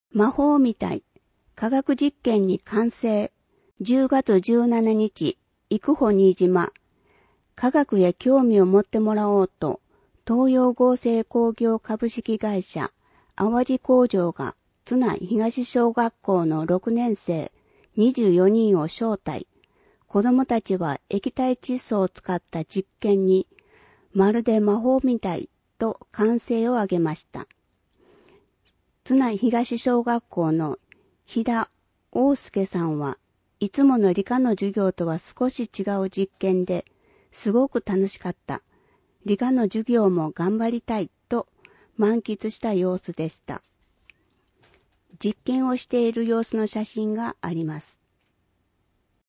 魔法みたい。科学実験に完成。10月17日、幾穂新島。科学へ興味を持ってもらおうと、東洋合成工業株式会社淡路工場が津南東小学校の6年生24人を招待。子供たちは液体窒素を使った実験に、まるで魔法みたいと歓声を上げました。津南東小学校の飛田大介さんはいつもの理科の授業とは少し違う実験ですごく楽しかった。理科の授業も頑張りたいと満喫した様子でした。実験をしている様子の写真があります。